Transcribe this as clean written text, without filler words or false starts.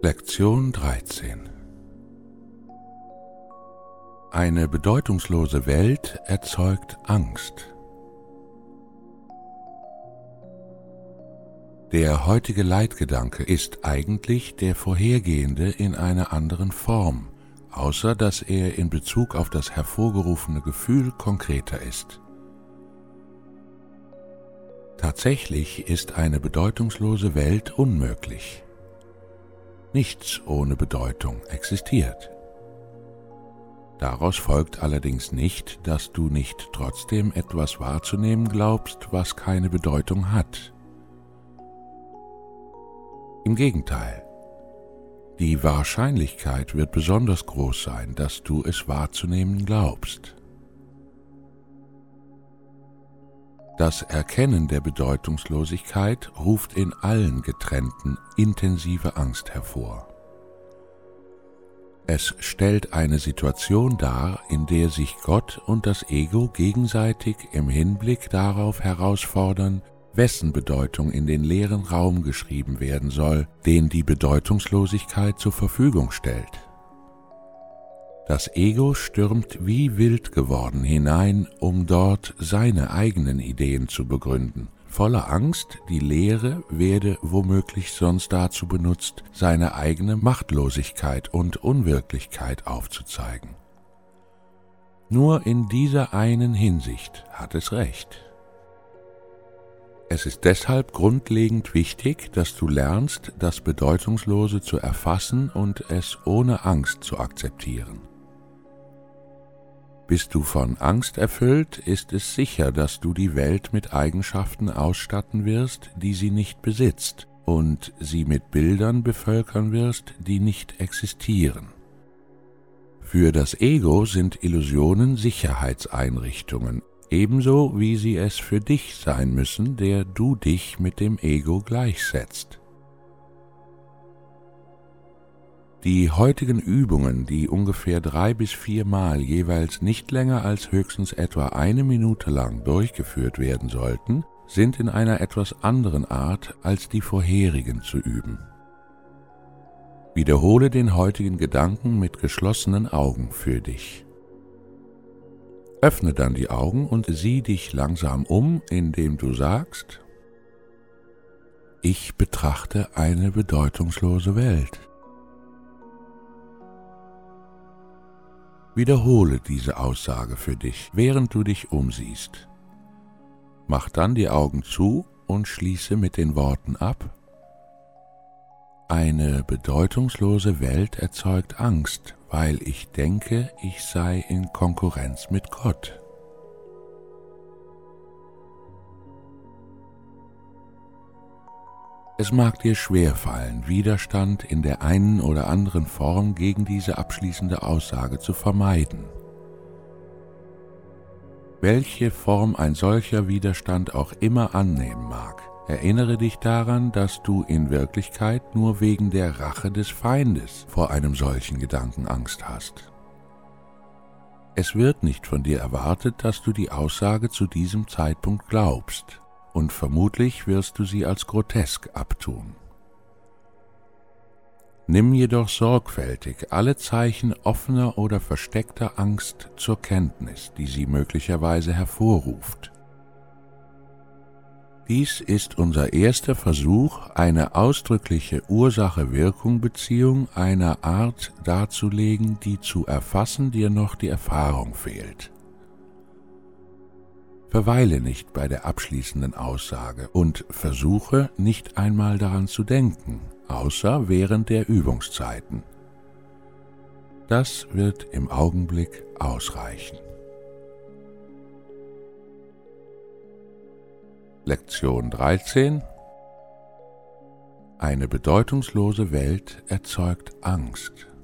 Lektion 13. Eine bedeutungslose Welt erzeugt Angst. Der heutige Leitgedanke ist eigentlich der vorhergehende in einer anderen Form, außer dass er in Bezug auf das hervorgerufene Gefühl konkreter ist. Tatsächlich ist eine bedeutungslose Welt unmöglich. Nichts ohne Bedeutung existiert. Daraus folgt allerdings nicht, dass du nicht trotzdem etwas wahrzunehmen glaubst, was keine Bedeutung hat. Im Gegenteil, die Wahrscheinlichkeit wird besonders groß sein, dass du es wahrzunehmen glaubst. Das Erkennen der Bedeutungslosigkeit ruft in allen Getrennten intensive Angst hervor. Es stellt eine Situation dar, in der sich Gott und das Ego gegenseitig im Hinblick darauf herausfordern, wessen Bedeutung in den leeren Raum geschrieben werden soll, den die Bedeutungslosigkeit zur Verfügung stellt. Das Ego stürmt wie wild geworden hinein, um dort seine eigenen Ideen zu begründen, voller Angst, die Leere werde womöglich sonst dazu benutzt, seine eigene Machtlosigkeit und Unwirklichkeit aufzuzeigen. Nur in dieser einen Hinsicht hat es recht. Es ist deshalb grundlegend wichtig, dass du lernst, das Bedeutungslose zu erfassen und es ohne Angst zu akzeptieren. Bist du von Angst erfüllt, ist es sicher, dass du die Welt mit Eigenschaften ausstatten wirst, die sie nicht besitzt, und sie mit Bildern bevölkern wirst, die nicht existieren. Für das Ego sind Illusionen Sicherheitseinrichtungen, ebenso wie sie es für dich sein müssen, der du dich mit dem Ego gleichsetzt. Die heutigen Übungen, die ungefähr 3 bis 4 Mal jeweils nicht länger als höchstens etwa 1 Minute lang durchgeführt werden sollten, sind in einer etwas anderen Art als die vorherigen zu üben. Wiederhole den heutigen Gedanken mit geschlossenen Augen für dich. Öffne dann die Augen und sieh dich langsam um, indem du sagst: Ich betrachte eine bedeutungslose Welt. Wiederhole diese Aussage für dich, während du dich umsiehst. Mach dann die Augen zu und schließe mit den Worten ab: Eine bedeutungslose Welt erzeugt Angst, weil ich denke, ich sei in Konkurrenz mit Gott. Es mag dir schwerfallen, Widerstand in der einen oder anderen Form gegen diese abschließende Aussage zu vermeiden. Welche Form ein solcher Widerstand auch immer annehmen mag, erinnere dich daran, dass du in Wirklichkeit nur wegen der Rache des Feindes vor einem solchen Gedanken Angst hast. Es wird nicht von dir erwartet, dass du die Aussage zu diesem Zeitpunkt glaubst, und vermutlich wirst du sie als grotesk abtun. Nimm jedoch sorgfältig alle Zeichen offener oder versteckter Angst zur Kenntnis, die sie möglicherweise hervorruft. Dies ist unser erster Versuch, eine ausdrückliche Ursache-Wirkung-Beziehung einer Art darzulegen, die zu erfassen dir noch die Erfahrung fehlt. Verweile nicht bei der abschließenden Aussage und versuche nicht einmal daran zu denken, außer während der Übungszeiten. Das wird im Augenblick ausreichen. Lektion 13. Eine bedeutungslose Welt erzeugt Angst.